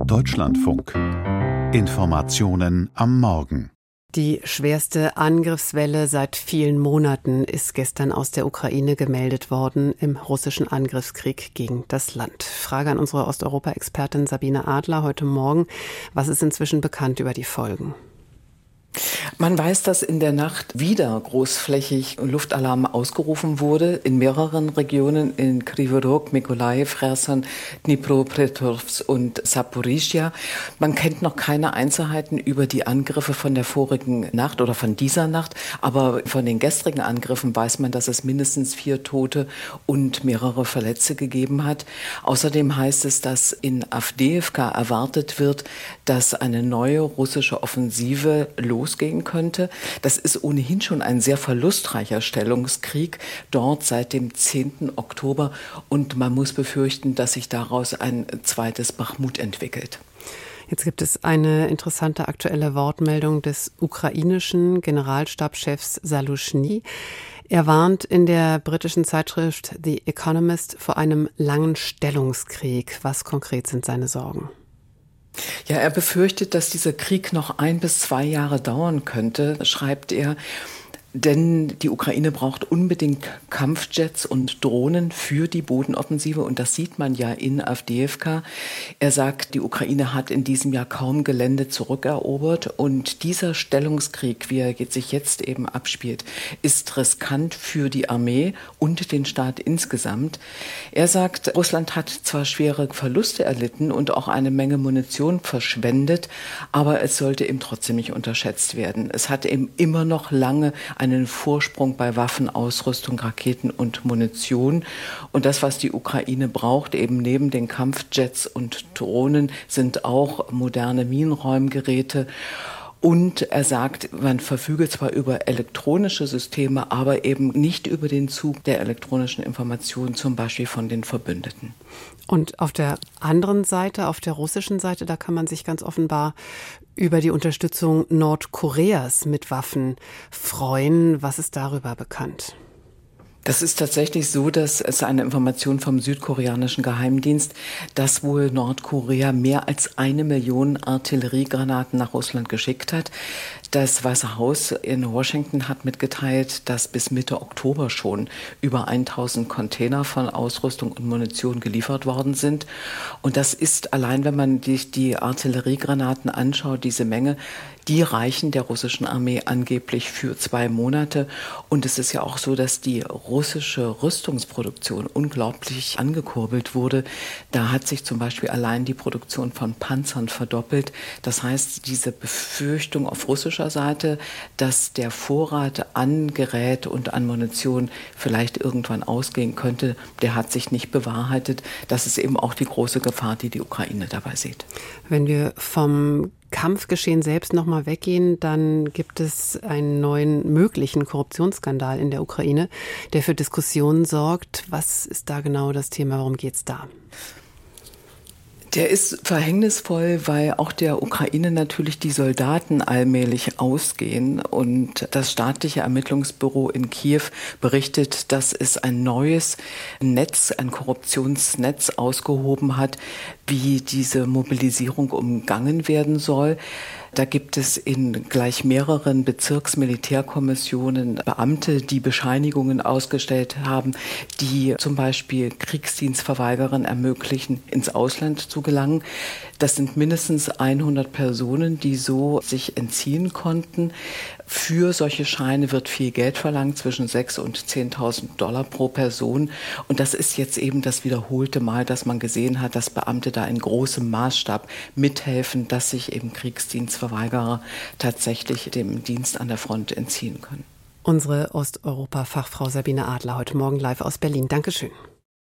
Deutschlandfunk. Informationen am Morgen. Die schwerste Angriffswelle seit vielen Monaten ist gestern aus der Ukraine gemeldet worden im russischen Angriffskrieg gegen das Land. Frage an unsere Osteuropa-Expertin Sabine Adler heute Morgen. Was ist inzwischen bekannt über die Folgen? Man weiß, dass in der Nacht wieder großflächig Luftalarm ausgerufen wurde in mehreren Regionen, in Kryvyi Rog, Mykolaiw, Cherson, Dnipropetrovsk und Saporischschja. Man kennt noch keine Einzelheiten über die Angriffe von der vorigen Nacht oder von dieser Nacht, aber von den gestrigen Angriffen weiß man, dass es mindestens 4 Tote und mehrere Verletzte gegeben hat. Außerdem heißt es, dass in Awdijiwka erwartet wird, dass eine neue russische Offensive losgehen könnte. Das ist ohnehin schon ein sehr verlustreicher Stellungskrieg dort seit dem 10. Oktober und man muss befürchten, dass sich daraus ein zweites Bachmut entwickelt. Jetzt gibt es eine interessante aktuelle Wortmeldung des ukrainischen Generalstabschefs Saluschny. Er warnt in der britischen Zeitschrift The Economist vor einem langen Stellungskrieg. Was konkret sind seine Sorgen? Ja, er befürchtet, dass dieser Krieg noch 1 bis 2 Jahre dauern könnte, schreibt er. Denn die Ukraine braucht unbedingt Kampfjets und Drohnen für die Bodenoffensive. Und das sieht man ja in Awdijiwka. Er sagt, die Ukraine hat in diesem Jahr kaum Gelände zurückerobert. Und dieser Stellungskrieg, wie er sich jetzt eben abspielt, ist riskant für die Armee und den Staat insgesamt. Er sagt, Russland hat zwar schwere Verluste erlitten und auch eine Menge Munition verschwendet, aber es sollte eben trotzdem nicht unterschätzt werden. Es hat eben immer noch lange einen Vorsprung bei Waffen, Ausrüstung, Raketen und Munition. Und das, was die Ukraine braucht, eben neben den Kampfjets und Drohnen, sind auch moderne Minenräumgeräte. Und er sagt, man verfüge zwar über elektronische Systeme, aber eben nicht über den Zug der elektronischen Informationen, zum Beispiel von den Verbündeten. Und auf der anderen Seite, auf der russischen Seite, da kann man sich ganz offenbar über die Unterstützung Nordkoreas mit Waffen freuen. Was ist darüber bekannt? Das ist tatsächlich so, dass es eine Information vom südkoreanischen Geheimdienst, dass wohl Nordkorea mehr als 1 Million Artilleriegranaten nach Russland geschickt hat. Das Weiße Haus in Washington hat mitgeteilt, dass bis Mitte Oktober schon über 1000 Container von Ausrüstung und Munition geliefert worden sind. Und das ist allein, wenn man sich die Artilleriegranaten anschaut, diese Menge, die reichen der russischen Armee angeblich für 2 Monate. Und es ist ja auch so, dass die russische Rüstungsproduktion unglaublich angekurbelt wurde. Da hat sich zum Beispiel allein die Produktion von Panzern verdoppelt. Das heißt, diese Befürchtung auf russischer Seite, dass der Vorrat an Gerät und an Munition vielleicht irgendwann ausgehen könnte, der hat sich nicht bewahrheitet. Das ist eben auch die große Gefahr, die die Ukraine dabei sieht. Wenn wir vom Kampfgeschehen selbst nochmal weggehen, dann gibt es einen neuen möglichen Korruptionsskandal in der Ukraine, der für Diskussionen sorgt. Was ist da genau das Thema? Worum geht es da? Der ist verhängnisvoll, weil auch der Ukraine natürlich die Soldaten allmählich ausgehen. Und das staatliche Ermittlungsbüro in Kiew berichtet, dass es ein neues Netz, ein Korruptionsnetz ausgehoben hat, wie diese Mobilisierung umgangen werden soll. Da gibt es in gleich mehreren Bezirksmilitärkommissionen Beamte, die Bescheinigungen ausgestellt haben, die zum Beispiel Kriegsdienstverweigerern ermöglichen, ins Ausland zu gelangen. Das sind mindestens 100 Personen, die so sich entziehen konnten. Für solche Scheine wird viel Geld verlangt, zwischen 6.000 und 10.000 Dollar pro Person. Und das ist jetzt eben das wiederholte Mal, dass man gesehen hat, dass Beamte da in großem Maßstab mithelfen, dass sich eben Kriegsdienstverweigerer tatsächlich dem Dienst an der Front entziehen können. Unsere Osteuropa-Fachfrau Sabine Adler heute Morgen live aus Berlin. Dankeschön.